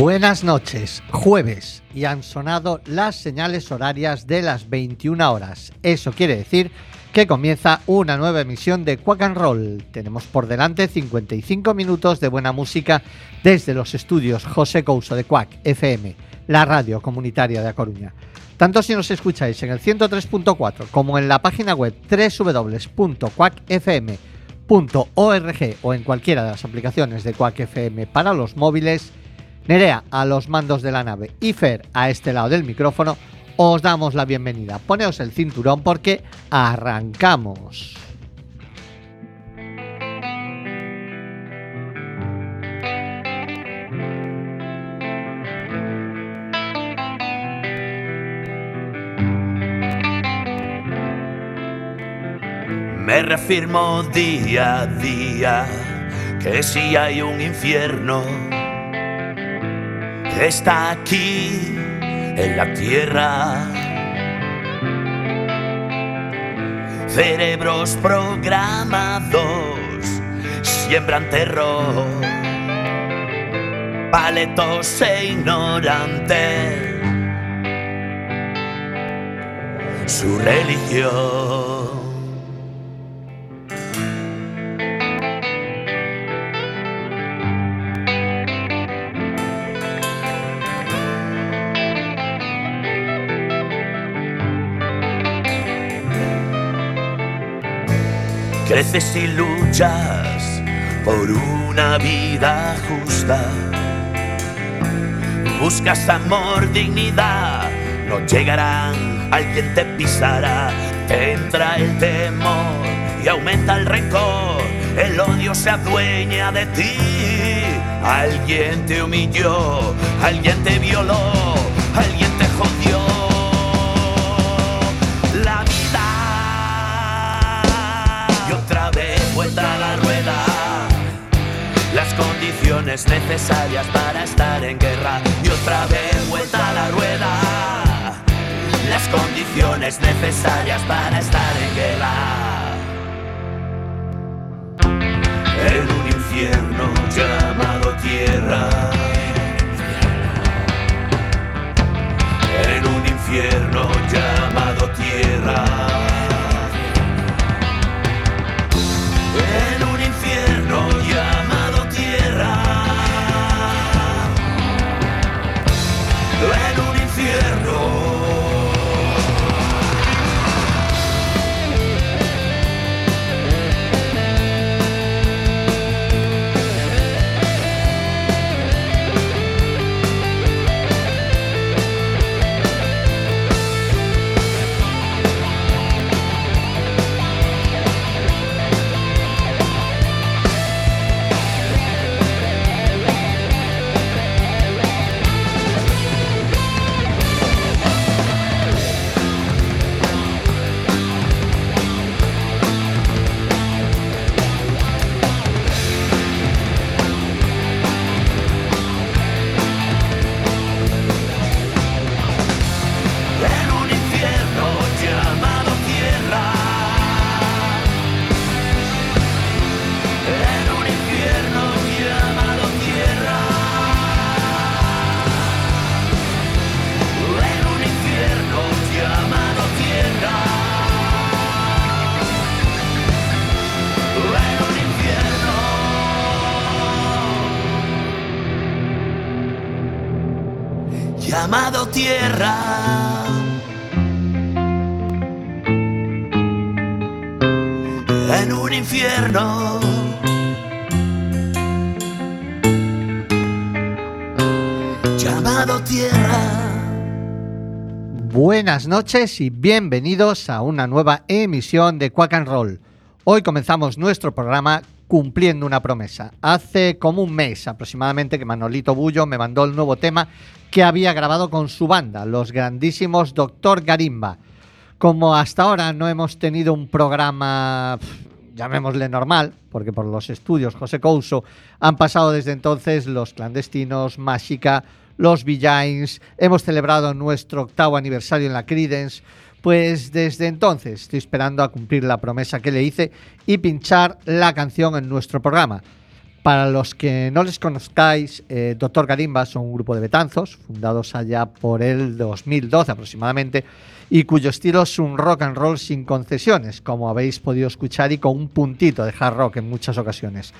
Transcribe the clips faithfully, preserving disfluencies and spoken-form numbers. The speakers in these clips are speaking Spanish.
Buenas noches, jueves, y han sonado las señales horarias de las veintiuna horas. Eso quiere decir que comienza una nueva emisión de Quack and Roll. Tenemos por delante cincuenta y cinco minutos de buena música desde los estudios José Couso de Quack F M, la radio comunitaria de A Coruña. Tanto si nos escucháis en el ciento tres punto cuatro como en la página web doble u doble u doble u punto quack f m punto org o en cualquiera de las aplicaciones de Quack F M para los móviles, Nerea a los mandos de la nave y Fer a este lado del micrófono, os damos la bienvenida. Poneos el cinturón porque arrancamos. Me reafirmo día a día que si hay un infierno, está aquí en la tierra. Cerebros programados siembran terror, paletos e ignorantes, su religión. Creces y luchas por una vida justa. Buscas amor, dignidad, no llegarán, alguien te pisará. Te entra el temor y aumenta el rencor, el odio se adueña de ti. Alguien te humilló, alguien te violó, alguien te jodió. Otra vez vuelta a la rueda, las condiciones necesarias para estar en guerra. Y otra vez vuelta a la rueda, las condiciones necesarias para estar en guerra. En un infierno llamado tierra, en un infierno llamado tierra. En un infierno llamado tierra, en un infierno. Llamado tierra. En un infierno. Llamado tierra. Buenas noches y bienvenidos a una nueva emisión de Quack and Roll. Hoy comenzamos nuestro programa cumpliendo una promesa. Hace como un mes aproximadamente que Manolito Bullo me mandó el nuevo tema que había grabado con su banda, los grandísimos Doctor Garimba. Como hasta ahora no hemos tenido un programa, llamémosle normal, porque por los estudios José Couso han pasado desde entonces los Clandestinos, Máxica, los Villains, hemos celebrado nuestro octavo aniversario en la Creedence. Pues desde entonces estoy esperando a cumplir la promesa que le hice y pinchar la canción en nuestro programa. Para los que no les conozcáis, eh, Doctor Garimba son un grupo de Betanzos, fundados allá por el dos mil doce aproximadamente, y cuyo estilo es un rock and roll sin concesiones, como habéis podido escuchar, y con un puntito de hard rock en muchas ocasiones.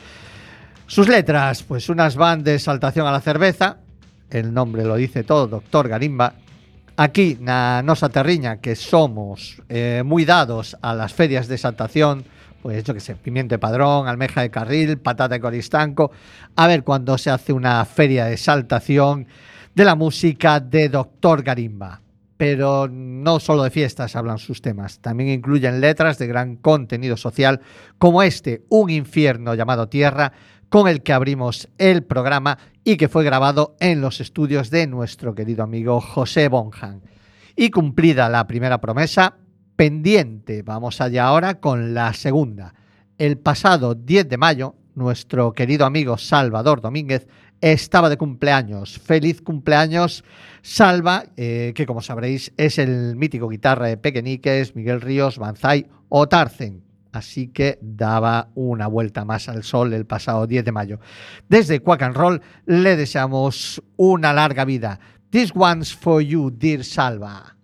Sus letras, pues unas van de exaltación a la cerveza, el nombre lo dice todo, Doctor Garimba. Aquí na nosa terriña, que somos eh, muy dados a las ferias de exaltación, pues yo que sé, pimiento de Padrón, almeja de carril, patata de Coristanco. A ver cuando se hace una feria de exaltación de la música de Doctor Garimba. Pero no solo de fiestas hablan sus temas, también incluyen letras de gran contenido social, como este, Un infierno llamado Tierra, con el que abrimos el programa y que fue grabado en los estudios de nuestro querido amigo José Bonham. Y cumplida la primera promesa, pendiente, vamos allá ahora con la segunda. El pasado diez de mayo, nuestro querido amigo Salvador Domínguez estaba de cumpleaños. Feliz cumpleaños, Salva, eh, que como sabréis es el mítico guitarra de Pequeñiques, Miguel Ríos, Banzai o Tarzan. Así que daba una vuelta más al sol el pasado diez de mayo. Desde Quack and Roll le deseamos una larga vida. This one's for you, dear Salva.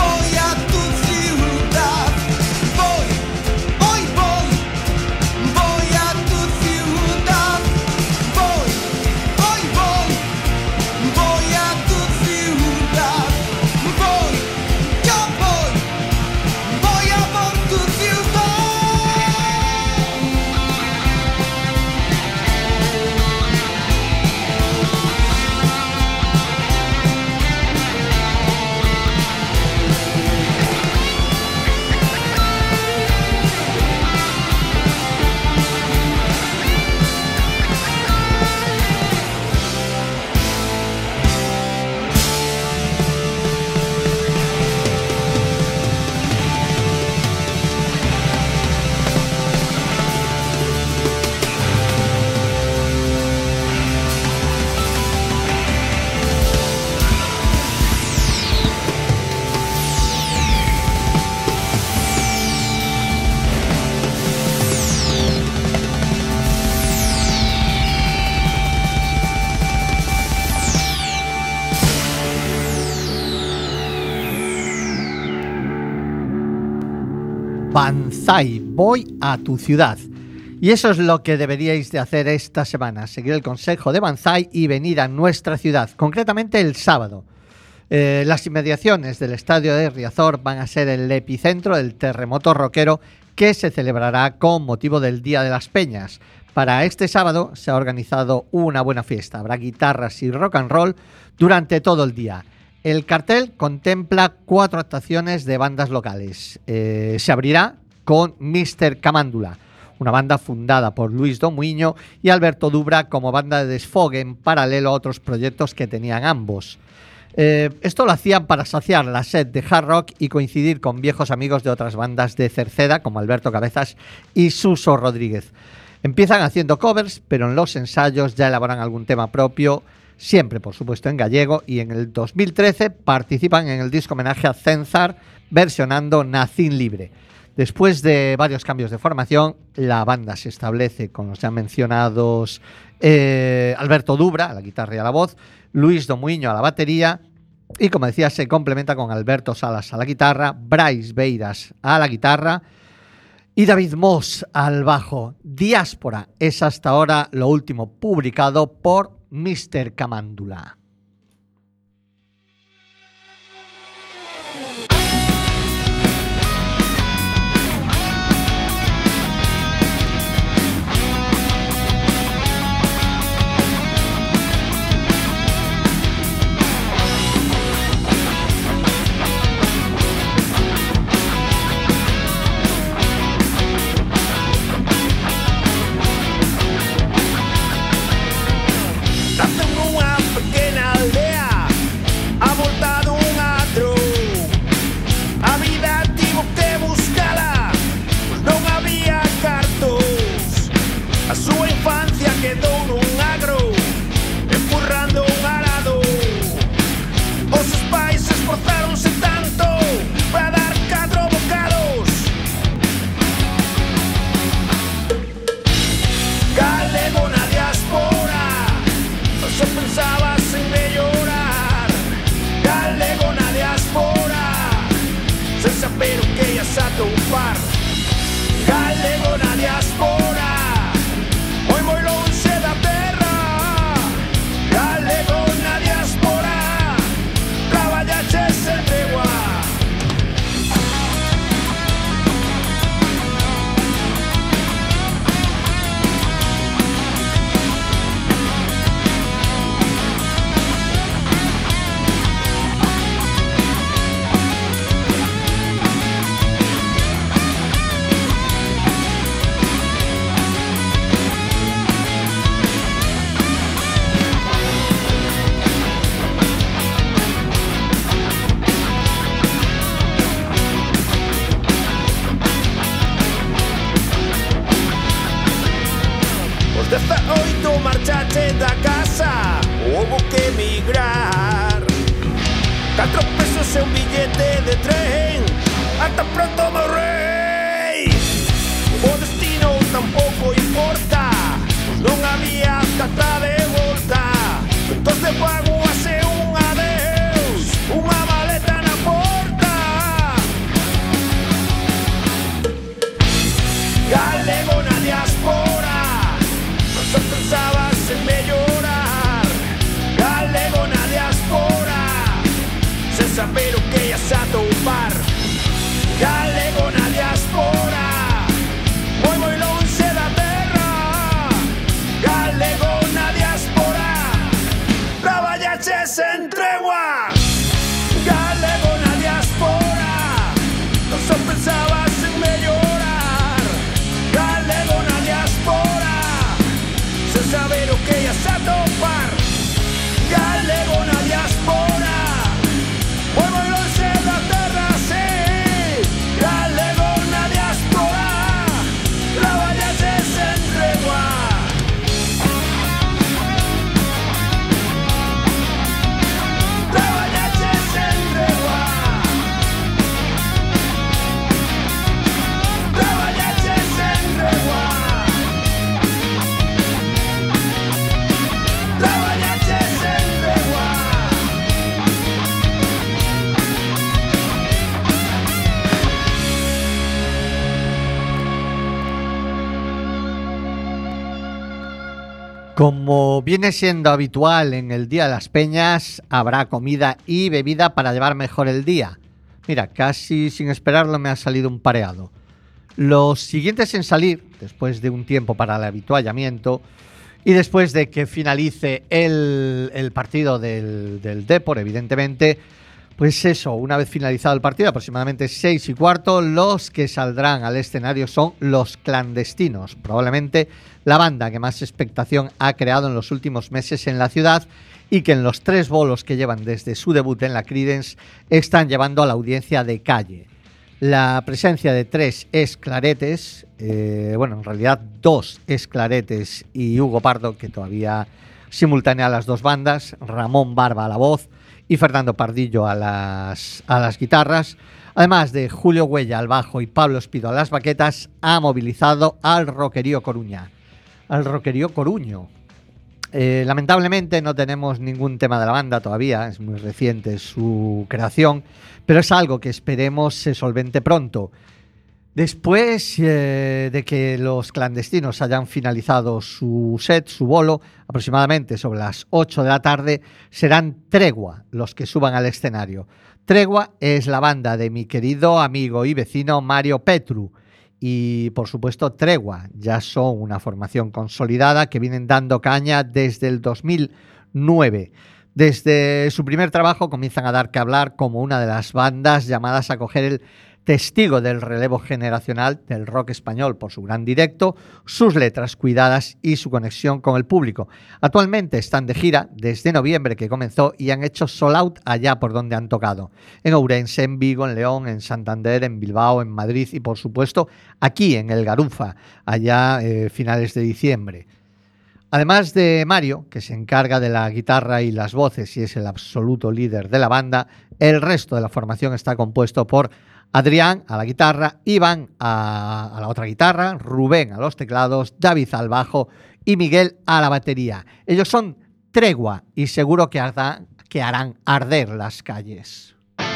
Voy Banzai, voy a tu ciudad. Y eso es lo que deberíais de hacer esta semana, seguir el consejo de Banzai y venir a nuestra ciudad, concretamente el sábado. Eh, las inmediaciones del estadio de Riazor van a ser el epicentro del terremoto rockero que se celebrará con motivo del Día de las Peñas. Para este sábado se ha organizado una buena fiesta, habrá guitarras y rock and roll durante todo el día. El cartel contempla cuatro actuaciones de bandas locales. Eh, se abrirá con míster Camándula, una banda fundada por Luis Domuiño y Alberto Dubra como banda de desfogue en paralelo a otros proyectos que tenían ambos. Eh, esto lo hacían para saciar la sed de hard rock y coincidir con viejos amigos de otras bandas de Cerceda como Alberto Cabezas y Suso Rodríguez. Empiezan haciendo covers, pero en los ensayos ya elaboran algún tema propio, siempre por supuesto en gallego, y en el dos mil trece participan en el disco homenaje a Cenzar versionando Nacín Libre. Después de varios cambios de formación, la banda se establece con los ya mencionados eh, Alberto Dubra a la guitarra y a la voz, Luis Domuiño a la batería y, como decía, se complementa con Alberto Salas a la guitarra, Brais Beiras a la guitarra y David Moss al bajo. Diáspora es hasta ahora lo último publicado por míster Camándula. Pero que ya se atopar, galego na Como viene siendo habitual en el Día de las Peñas, habrá comida y bebida para llevar mejor el día. Mira, casi sin esperarlo me ha salido un pareado. Los siguientes en salir, después de un tiempo para el habituallamiento y después de que finalice el, el partido del, del Depor, evidentemente, pues eso, una vez finalizado el partido, aproximadamente seis y cuarto, los que saldrán al escenario son Los Clandestinos, probablemente la banda que más expectación ha creado en los últimos meses en la ciudad y que en los tres bolos que llevan desde su debut en la Creedence están llevando a la audiencia de calle. La presencia de tres esclaretes, eh, bueno, en realidad dos esclaretes y Hugo Pardo, que todavía simultánea las dos bandas, Ramón Barba a la voz y Fernando Pardillo a las, a las guitarras, además de Julio Huella al bajo y Pablo Espido a las baquetas, ha movilizado al Roquerío Coruña. Al Roquerío Coruño. Eh, lamentablemente no tenemos ningún tema de la banda todavía, es muy reciente su creación, pero es algo que esperemos se solvente pronto. Después eh, de que Los Clandestinos hayan finalizado su set, su bolo, aproximadamente sobre las ocho de la tarde, serán Tregua los que suban al escenario. Tregua es la banda de mi querido amigo y vecino Mario Petru. Y, por supuesto, Tregua ya son una formación consolidada que vienen dando caña desde el dos mil nueve. Desde su primer trabajo comienzan a dar que hablar como una de las bandas llamadas a coger el testigo del relevo generacional del rock español por su gran directo, sus letras cuidadas y su conexión con el público. Actualmente están de gira desde noviembre que comenzó y han hecho sold out allá por donde han tocado. En Ourense, en Vigo, en León, en Santander, en Bilbao, en Madrid y por supuesto aquí en el Garufa, allá eh, finales de diciembre. Además de Mario, que se encarga de la guitarra y las voces y es el absoluto líder de la banda, el resto de la formación está compuesto por Adrián a la guitarra, Iván a, a la otra guitarra, Rubén a los teclados, David al bajo y Miguel a la batería. Ellos son Tregua y seguro que, arda, que harán arder las calles.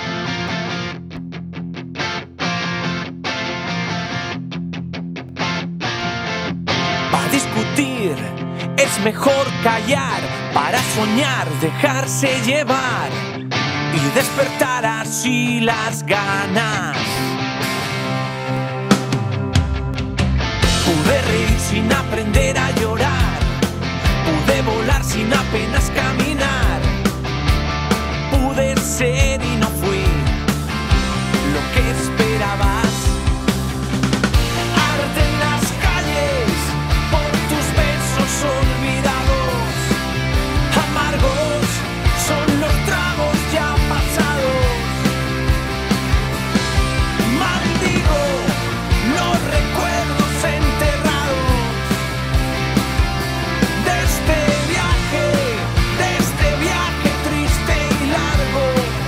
Para discutir es mejor callar, para soñar dejarse llevar y despertar así las ganas. Pude reír sin aprender a llorar, pude volar sin apenas caminar, pude ser y no fui lo que esperabas. Arden las calles por tus besos olvidados, amargos son los tragos ya pasados. Maldigo los recuerdos enterrados de este viaje, de este viaje triste y largo.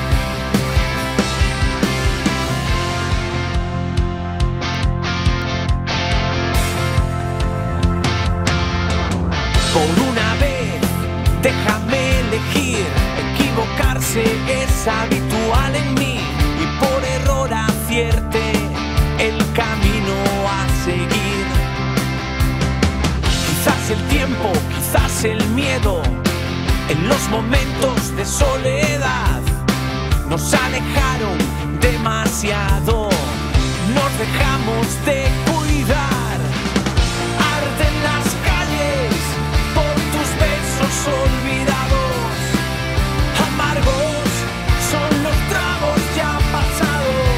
Por una vez, déjame elegir. Equivocarse es habitual en mí y por error acierte el camino a seguir. Quizás el tiempo, quizás el miedo, en los momentos de soledad nos alejaron demasiado, nos dejamos de cuidar. Arden las calles por tus besos olvidados, amargos son los tragos ya pasados.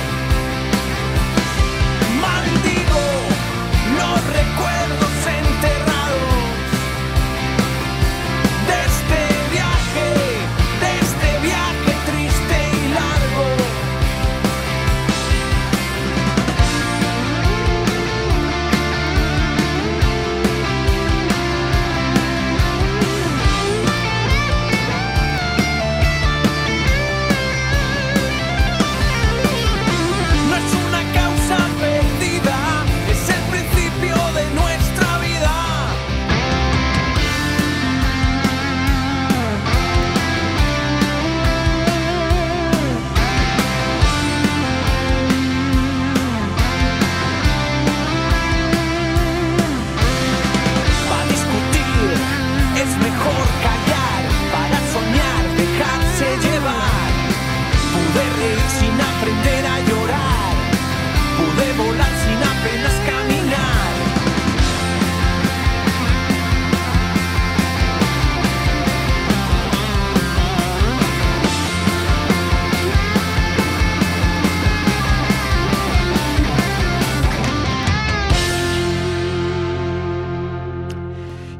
Maldigo los recuerdos enterrados de este viaje, de este viaje triste y largo.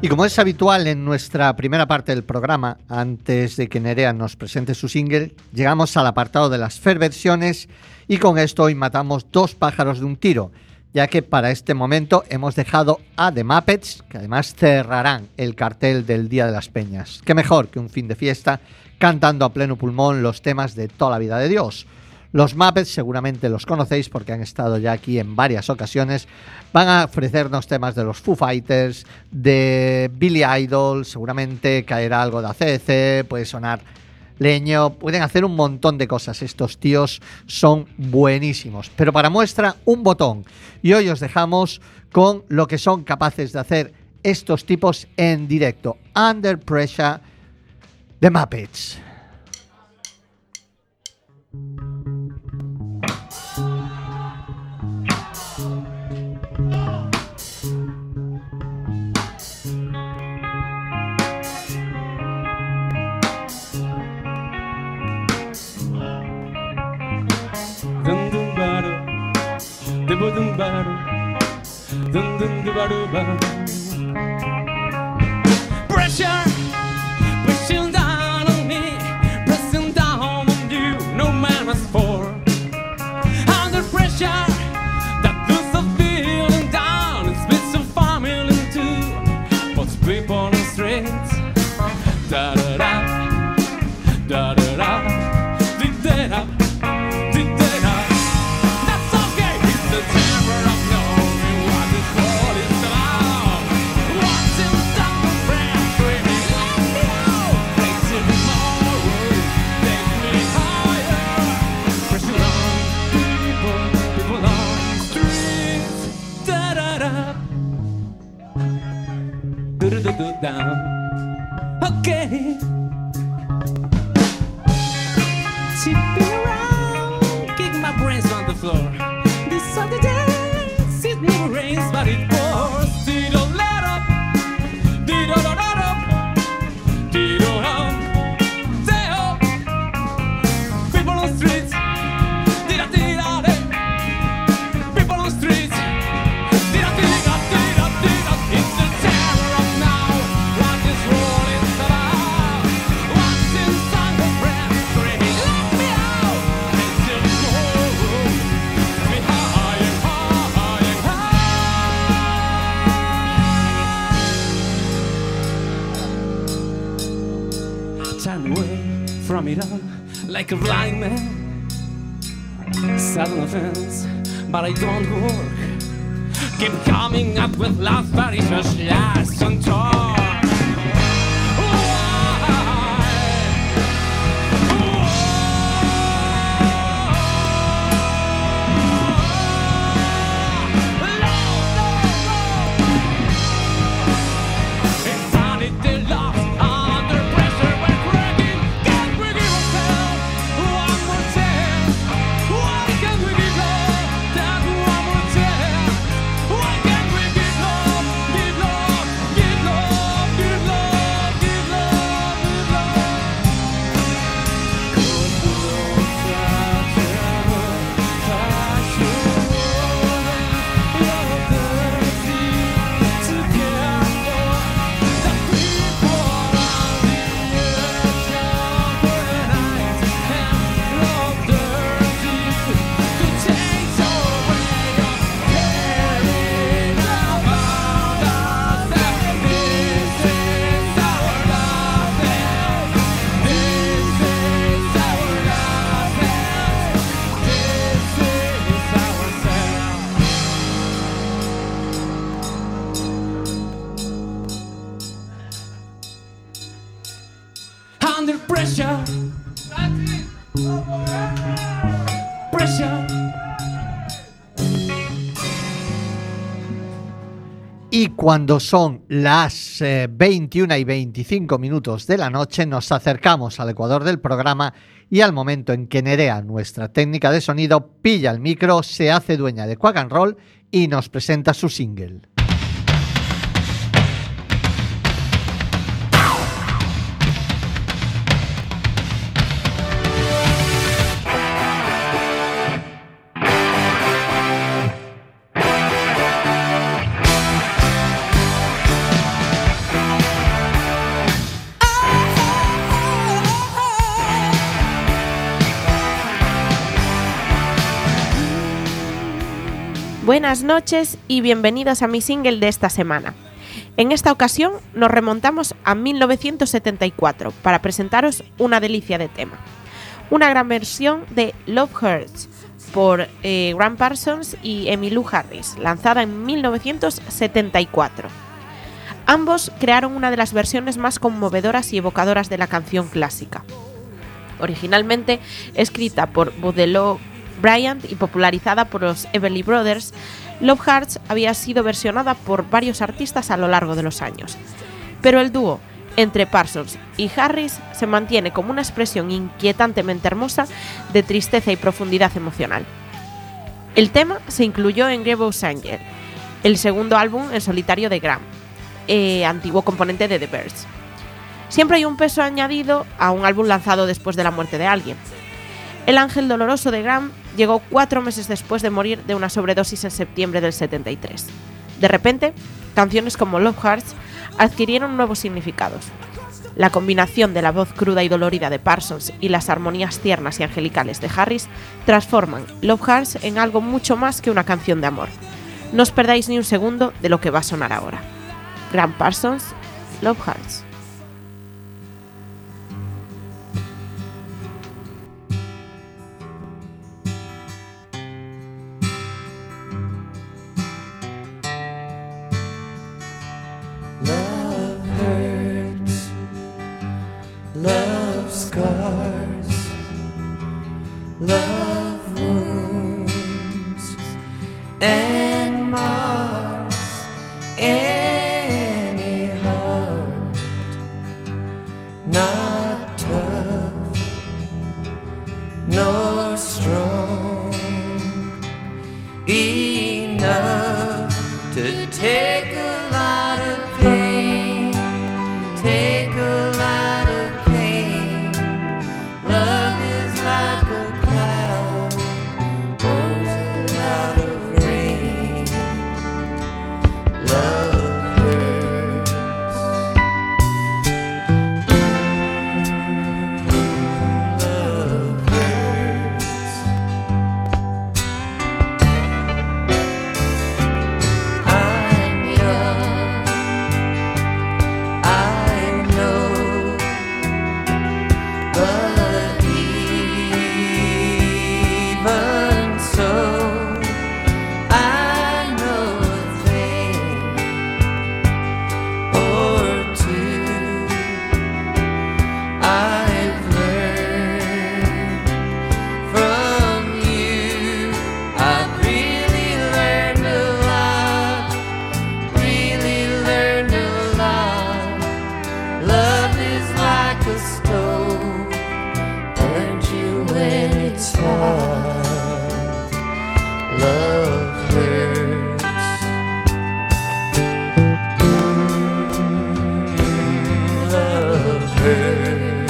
Y como es habitual en nuestra primera parte del programa, antes de que Nerea nos presente su single, llegamos al apartado de las Fair versiones y con esto hoy matamos dos pájaros de un tiro, ya que para este momento hemos dejado a The Muppets, que además cerrarán el cartel del Día de las Peñas. Qué mejor que un fin de fiesta cantando a pleno pulmón los temas de toda la vida de Dios. Los Muppets seguramente los conocéis porque han estado ya aquí en varias ocasiones. Van a ofrecernos temas de los Foo Fighters, de Billy Idol, seguramente caerá algo de A C D C, puede sonar Leño, pueden hacer un montón de cosas. Estos tíos son buenísimos. Pero para muestra, un botón. Y hoy os dejamos con lo que son capaces de hacer estos tipos en directo. Under Pressure, The Muppets. Dun dun bado, dun dun bado, dun dun bado bado. Pressure, pushing down on me, pressing down on you. No man was for. Under pressure, that lose of feeling down, it's been so familiar too. But people on the streets, da da da, da da da, da da da. Down. Okay. Tipping around, kicking my brains on the floor. These are the days, it never rains, but it pours. Did I let up? Did I let up? Did I up? Stay up. People on the streets. Did I did I did? People on the streets. Did I did I did I did I? It's the terror of now. What is rolling about? What's inside the breath? Screaming, let me out. It's a cold. Be high and high and high. Turn away from it all like a blind man. Sat on the fence, but I don't work. Keep coming up with love, but it's just last and talk. Under pressure, pressure. Y cuando son las eh, veintiuna y veinticinco minutos de la noche, nos acercamos al ecuador del programa y al momento en que Nerea, nuestra técnica de sonido, pilla el micro, se hace dueña de Quack and Roll y nos presenta su single. Buenas noches y bienvenidos a mi single de esta semana. En esta ocasión nos remontamos a mil novecientos setenta y cuatro para presentaros una delicia de tema. Una gran versión de Love Hurts por eh, Gram Parsons y Emmylou Harris, lanzada en mil novecientos setenta y cuatro. Ambos crearon una de las versiones más conmovedoras y evocadoras de la canción clásica. Originalmente escrita por Baudelaire Bryant y popularizada por los Everly Brothers, Love Hurts había sido versionada por varios artistas a lo largo de los años. Pero el dúo entre Parsons y Harris se mantiene como una expresión inquietantemente hermosa de tristeza y profundidad emocional. El tema se incluyó en Grievous Angel, el segundo álbum en solitario de Gram, eh, antiguo componente de The Byrds. Siempre hay un peso añadido a un álbum lanzado después de la muerte de alguien. El ángel doloroso de Gram llegó cuatro meses después de morir de una sobredosis en septiembre del setenta y tres. De repente, canciones como Love Hurts adquirieron nuevos significados. La combinación de la voz cruda y dolorida de Parsons y las armonías tiernas y angelicales de Harris transforman Love Hurts en algo mucho más que una canción de amor. No os perdáis ni un segundo de lo que va a sonar ahora. Gram Parsons, Love Hurts. Love scars, love wounds, and marks any heart not tough nor strong enough to take a lot of pain, take a lot of love is like a cloud, pours a lot of rain. Love hurts. Love hurts. I'm young, I know, but even so, I know a thing or two. I've learned from you. I've really learned a lot, really learned a lot. Love is like a stove, burns you when it's hot. Love hurts. Mm, love hurts.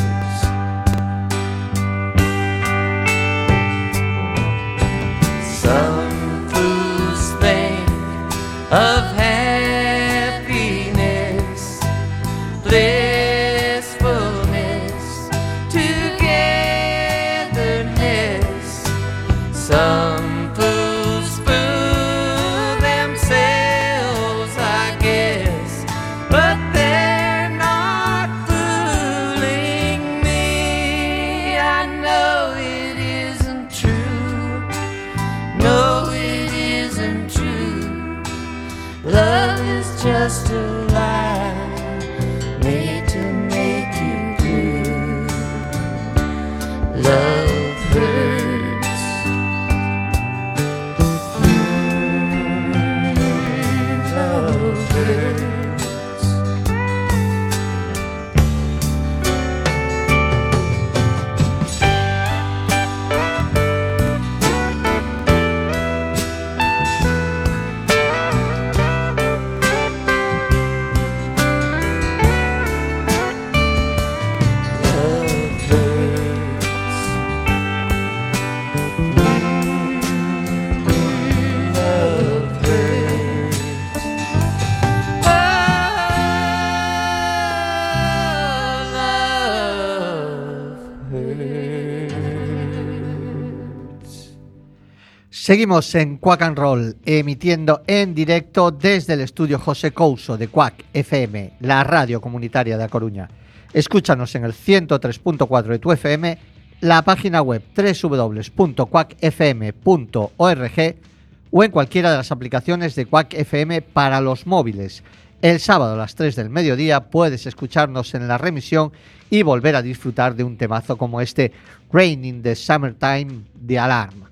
Some fools think of happiness, blissfulness, togetherness. Some fools fool themselves, I guess, but they're not fooling me. I know it isn't true. No, it isn't true. Love is just a lie made to make you blue. Love hurts. Mm, love hurts. Seguimos en Quack and Roll, emitiendo en directo desde el estudio José Couso de Quack F M, la radio comunitaria de A Coruña. Escúchanos en el ciento tres punto cuatro de tu F M, la página web doble u doble u doble u punto quack f m punto org o en cualquiera de las aplicaciones de Quack F M para los móviles. El sábado a las tres del mediodía puedes escucharnos en la remisión y volver a disfrutar de un temazo como este Rain in the Summertime de Alarm.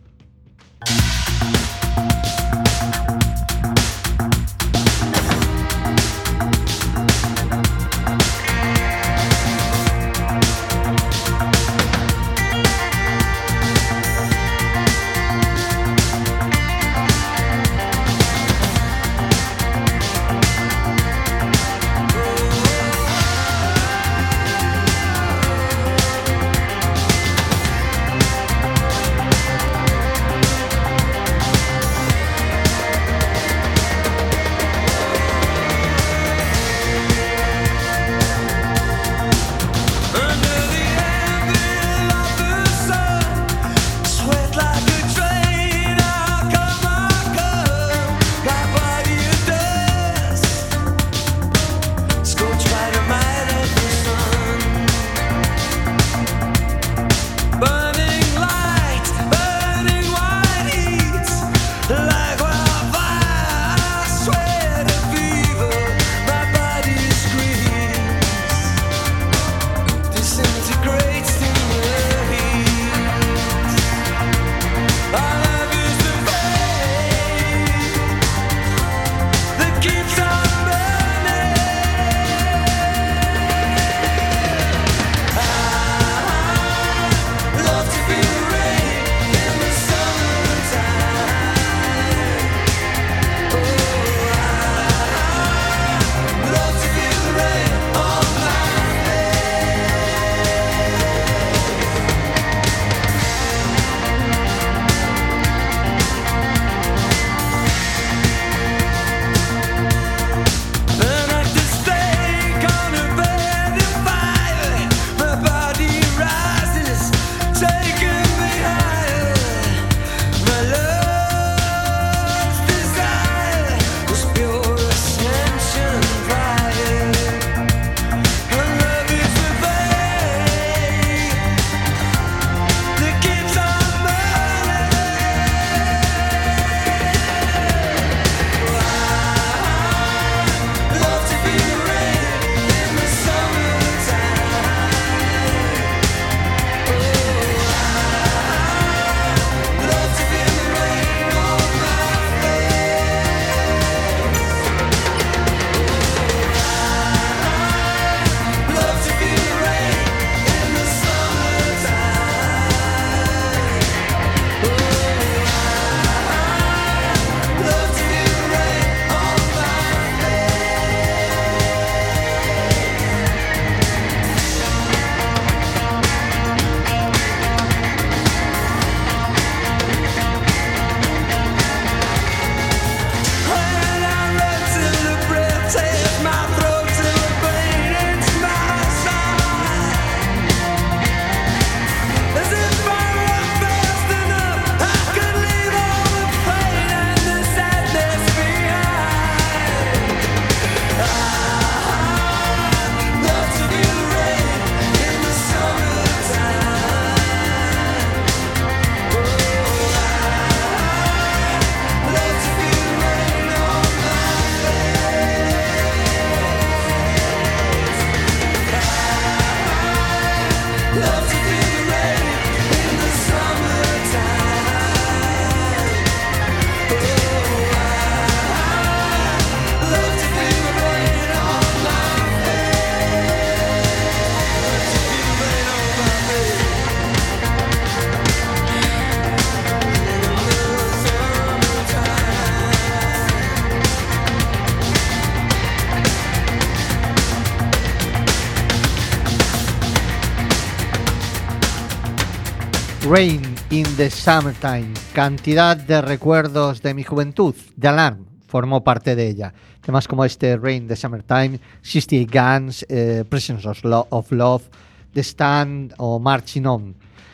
Rain in the Summertime, cantidad de recuerdos de mi juventud, de Alarm, formó parte de ella. Temas como este, Rain in the Summertime, sesenta y ocho Guns, eh, Presence of, Lo- of Love, The Stand o Marching On.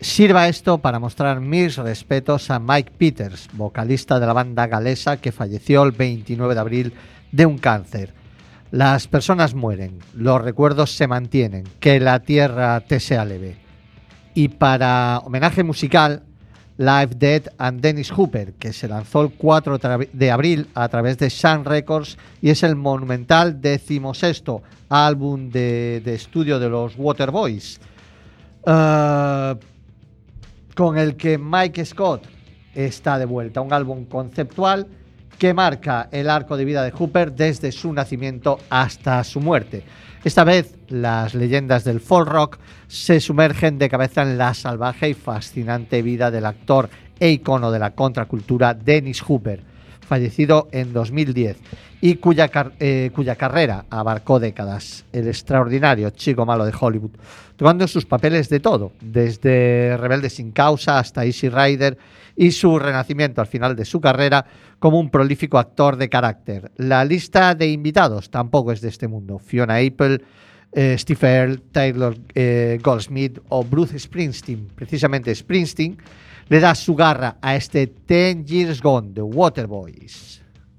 Sirva esto para mostrar mis respetos a Mike Peters, vocalista de la banda galesa que falleció el veintinueve de abril de un cáncer. Las personas mueren, los recuerdos se mantienen, que la tierra te sea leve. Y para homenaje musical, Live Dead and Dennis Hooper, que se lanzó el cuatro de abril a través de Sun Records y es el monumental decimosexto álbum de, de estudio de los Waterboys, uh, con el que Mike Scott está de vuelta. Un álbum conceptual que marca el arco de vida de Hooper desde su nacimiento hasta su muerte. Esta vez, las leyendas del folk rock se sumergen de cabeza en la salvaje y fascinante vida del actor e icono de la contracultura Dennis Hooper, fallecido en dos mil diez y cuya, car eh, cuya carrera abarcó décadas. El extraordinario chico malo de Hollywood, tomando sus papeles de todo, desde Rebelde sin causa hasta Easy Rider, y su renacimiento al final de su carrera como un prolífico actor de carácter. La lista de invitados tampoco es de este mundo. Fiona Apple, eh, Steve Earle, Taylor eh, Goldsmith o Bruce Springsteen. Precisamente Springsteen le da su garra a este Ten Years Gone de Waterboys.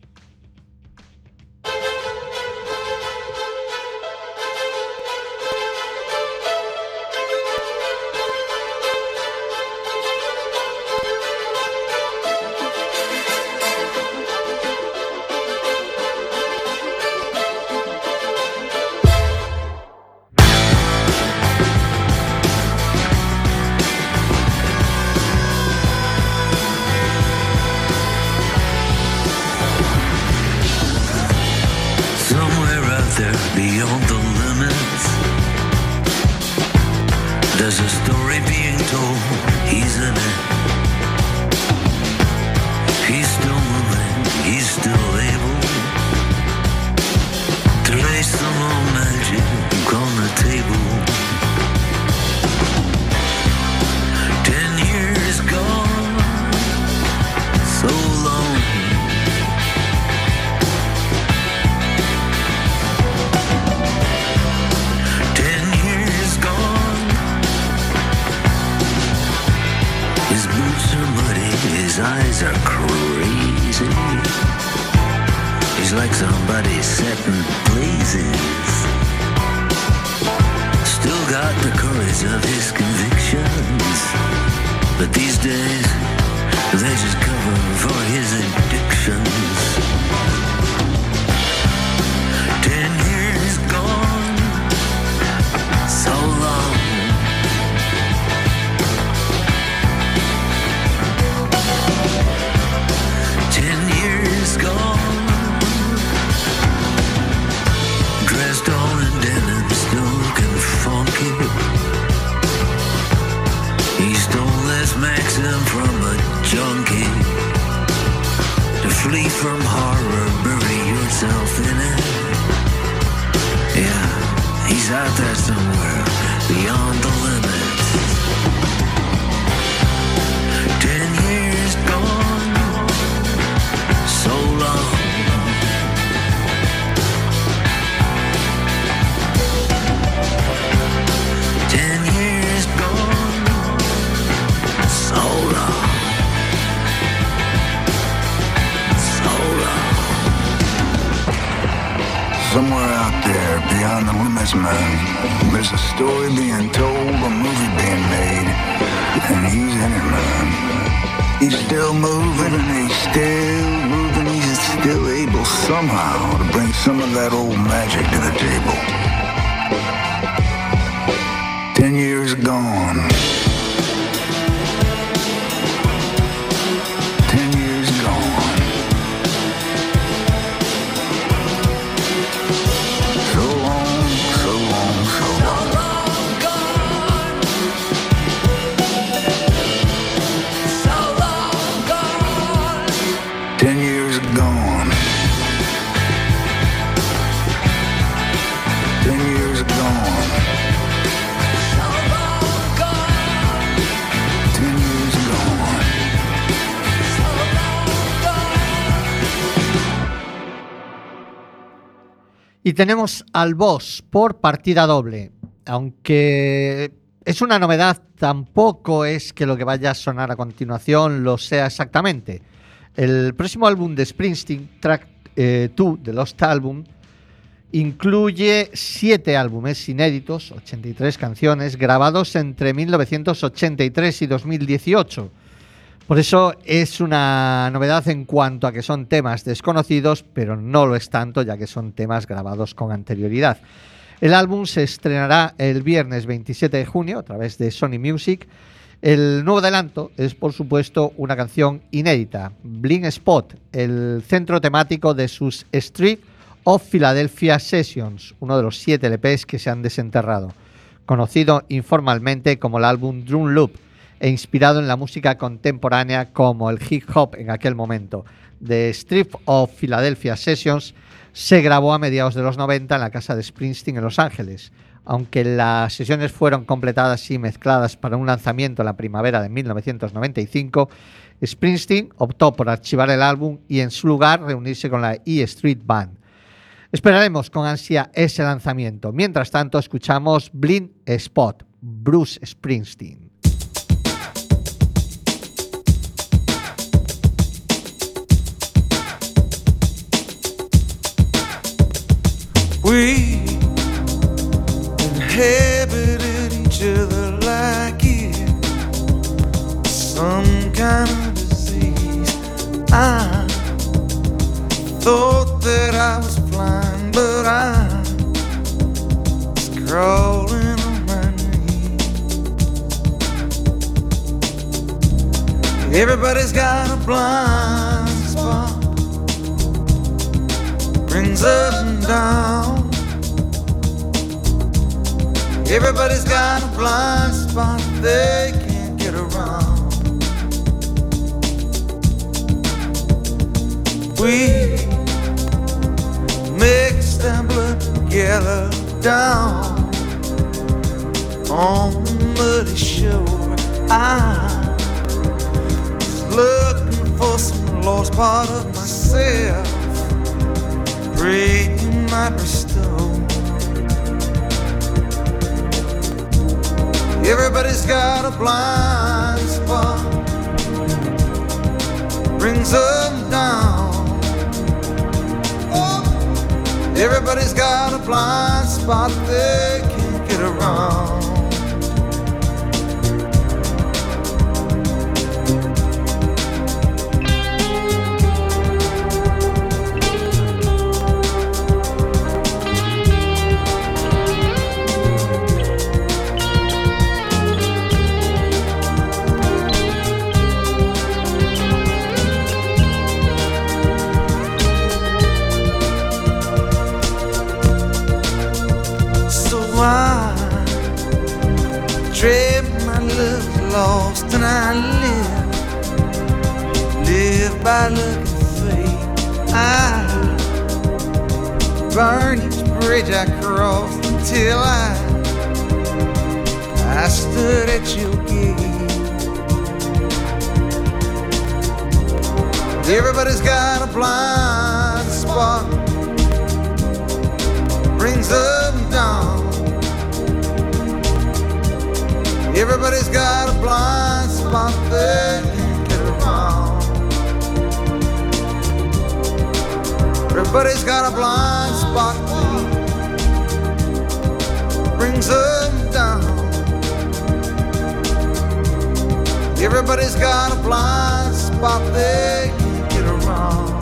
Beyond the limits, there's a story being told. He's in it. He's still moving. He's still able to lay some more magic on the table. Ten years gone, so long. His boots are muddy, his eyes are crazy. He's like somebody setting blazes. Still got the courage of his convictions, but these days they just cover for his addictions. Ten years gone, so long. Gone, dressed all in denim, still looking funky. He stole this Maxim from a junkie. To flee from horror, bury yourself in it. Yeah, he's out there somewhere, beyond the limits. Ten years gone, so long. Ten years gone, so long. So long. Somewhere out there, beyond the limits, man, there's a story being told, a movie being made, and he's in it, man. He's still moving and he's still moving. He's still able somehow to bring some of that old magic to the table. Ten years gone. Ten years gone. So long, so long, so long. Ten years gone. Ten years gone. Ten years gone. Y tenemos al boss por partida doble, aunque es una novedad, tampoco es que lo que vaya a sonar a continuación lo sea exactamente. El próximo álbum de Springsteen, Track dos, The Lost Album, incluye siete álbumes inéditos, ochenta y tres canciones, grabados entre mil novecientos ochenta y tres y dos mil dieciocho. Por eso es una novedad en cuanto a que son temas desconocidos, pero no lo es tanto, ya que son temas grabados con anterioridad. El álbum se estrenará el viernes veintisiete de junio a través de Sony Music. El nuevo adelanto es, por supuesto, una canción inédita, Blind Spot, el centro temático de sus Street of Philadelphia Sessions, uno de los siete L Pes que se han desenterrado, conocido informalmente como el álbum Drum Loop, e inspirado en la música contemporánea como el hip hop en aquel momento. The Street of Philadelphia Sessions se grabó a mediados de los noventa en la casa de Springsteen en Los Ángeles. Aunque las sesiones fueron completadas y mezcladas para un lanzamiento en la primavera de mil novecientos noventa y cinco, Springsteen optó por archivar el álbum y en su lugar reunirse con la E Street Band. Esperaremos con ansia ese lanzamiento. Mientras tanto, escuchamos Blind Spot, Bruce Springsteen. We inhabited each other like it some kind of disease. I thought that I was flying, but I was crawling on my knees. Everybody's got a blind spot, brings up and down. Everybody's got a blind spot they can't get around. We mixed our blood together down on the muddy shore. I was looking for some lost part of myself, prayed you might restore. Everybody's got a blind spot, brings them down. Oh, everybody's got a blind spot they can't get around. I trade my love lost and I live, live by luck and fate. I burn each bridge I cross until I, I stood at your gate. Everybody's got a blind spot, brings them down. Everybody's got a blind spot they can't get around. Everybody's got a blind spot that brings them down. Everybody's got a blind spot they can't get around.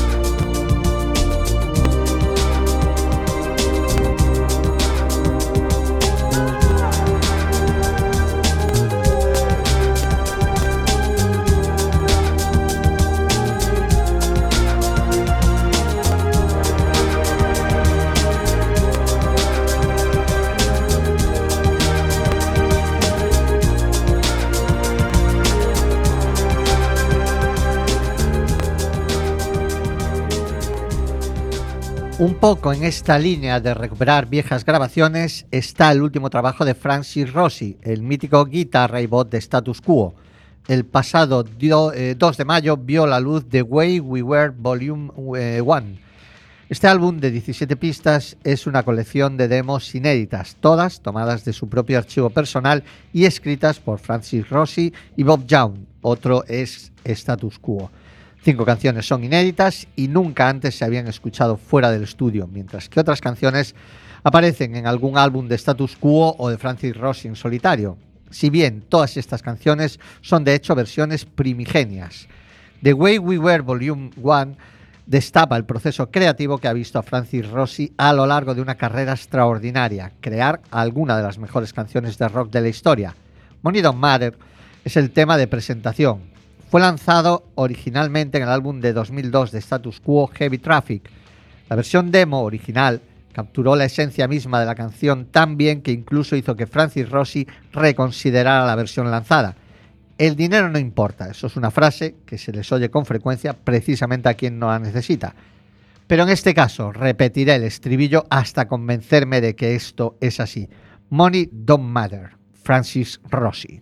Un poco en esta línea de recuperar viejas grabaciones está el último trabajo de Francis Rossi, el mítico guitarra y voz de Status Quo. El pasado dio, eh, dos de mayo vio la luz The Way We Were Volume uno. Este álbum de diecisiete pistas es una colección de demos inéditas, todas tomadas de su propio archivo personal y escritas por Francis Rossi y Bob Young, otro ex Status Quo. Cinco canciones son inéditas y nunca antes se habían escuchado fuera del estudio, mientras que otras canciones aparecen en algún álbum de Status Quo o de Francis Rossi en solitario. Si bien todas estas canciones son de hecho versiones primigenias. The Way We Were Volume uno destapa el proceso creativo que ha visto a Francis Rossi a lo largo de una carrera extraordinaria, crear alguna de las mejores canciones de rock de la historia. Money Don't Matter es el tema de presentación. Fue lanzado originalmente en el álbum de dos mil dos de Status Quo, Heavy Traffic. La versión demo original capturó la esencia misma de la canción tan bien que incluso hizo que Francis Rossi reconsiderara la versión lanzada. El dinero no importa, eso es una frase que se les oye con frecuencia precisamente a quien no la necesita. Pero en este caso repetiré el estribillo hasta convencerme de que esto es así. Money Don't Matter, Francis Rossi.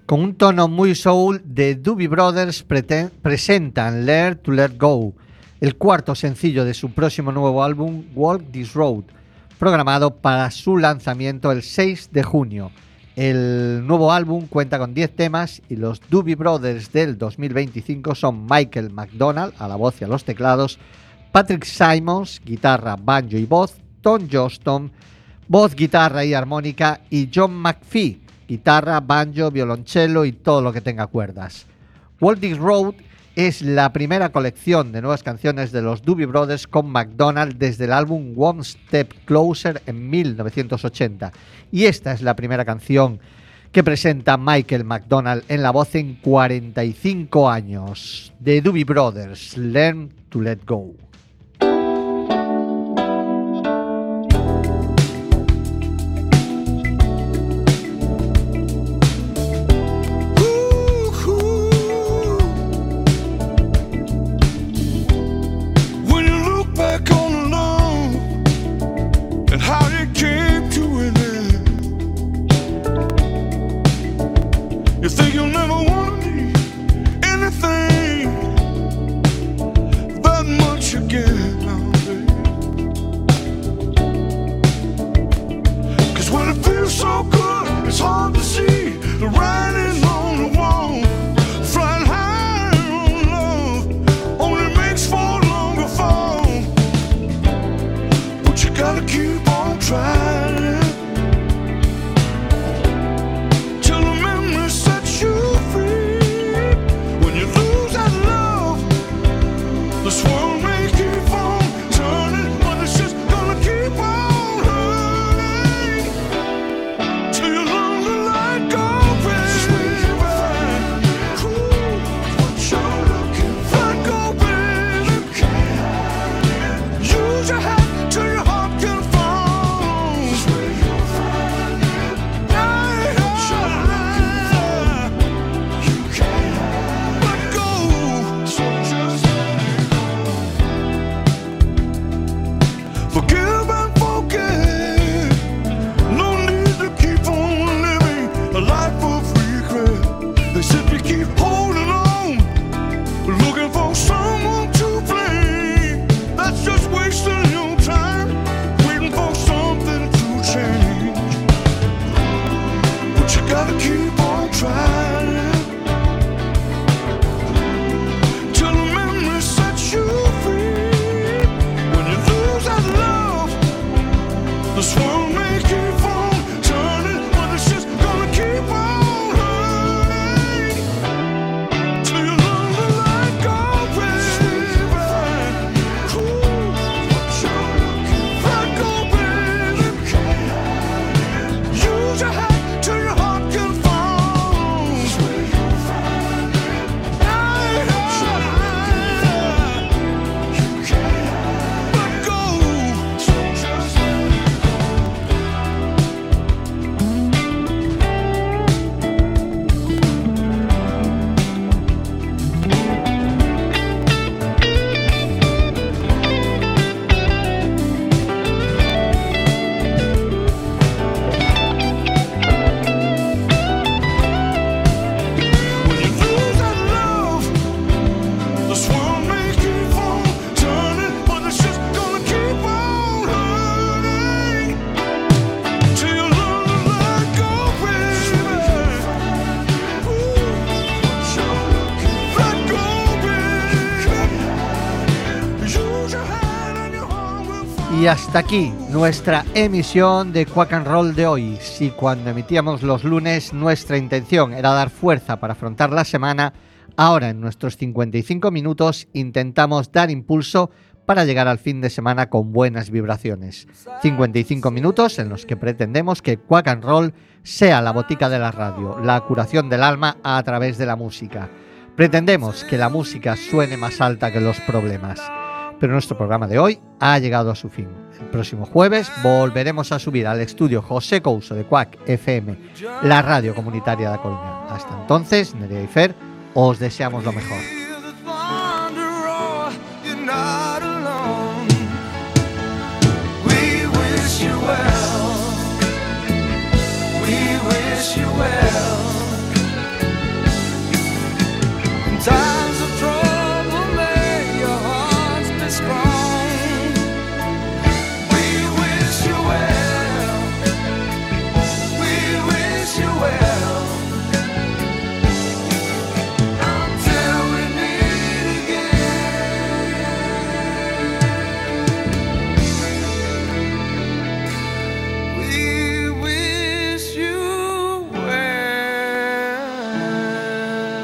Con un tono muy soul, The Doobie Brothers preten- presentan Learn to Let Go, el cuarto sencillo de su próximo nuevo álbum Walk This Road, programado para su lanzamiento el seis de junio. El nuevo álbum cuenta con diez temas y los Doobie Brothers del dos mil veinticinco son Michael McDonald a la voz y a los teclados, Patrick Simons, guitarra, banjo y voz, Tom Johnston, voz, guitarra y armónica, y John McPhee, guitarra, banjo, violonchelo y todo lo que tenga cuerdas. Walk This Road es la primera colección de nuevas canciones de los Doobie Brothers con McDonald desde el álbum One Step Closer en mil novecientos ochenta. Y esta es la primera canción que presenta Michael McDonald en la voz en cuarenta y cinco años. The Doobie Brothers, Learn to Let Go. You think you'll never want to need anything that much again now, baby. 'Cause when it feels so good, it's hard to see the writing on the wall. Flying high on love only makes for a longer fall. But you gotta keep on trying. This world may keep on turning, but it's just gonna keep on hurting till you learn to let go, baby. Ooh, what you're looking for, let go, baby. You can't hide it. Use your head till your heart can fall. This is where you'll find it. Yeah, what you're looking for, you can't hide it. Let go, so just forgive and forget. No need to keep on living a life of regret. They simply keep holding on, looking for someone to blame. That's just wasting your time, waiting for something to change. But you gotta keep on trying till the memory sets you free. When you lose that love, this world may keep on turning, but it's just gonna keep on hurting till you learn to let go, baby. Ooh, what you're looking for, let go, baby. You can't hide it. Use your head till your heart can fall. This is where you'll find it. Yeah, what you're looking for, you can't hide it. Let go, so just let it When you lose that love, this world may keep on turning, but it's just gonna keep on hurting till you learn to let go, baby. Ooh, what you're looking for, let go, baby. Use your hand and your heart will find. Y hasta aquí nuestra emisión de Quack and Roll de hoy. Si cuando emitíamos los lunes nuestra intención era dar fuerza para afrontar la semana, ahora en nuestros cincuenta y cinco minutos intentamos dar impulso para llegar al fin de semana con buenas vibraciones. cincuenta y cinco minutos en los que pretendemos que Quack and Roll sea la botica de la radio, la curación del alma a través de la música. Pretendemos que la música suene más alta que los problemas. Pero nuestro programa de hoy ha llegado a su fin. El próximo jueves volveremos a subir al estudio José Couso de Quack F M, la radio comunitaria de A Coruña. Hasta entonces, Nerea y Fer, os deseamos lo mejor. Hear the thunder roar, you're not alone. We wish you well. We wish you well.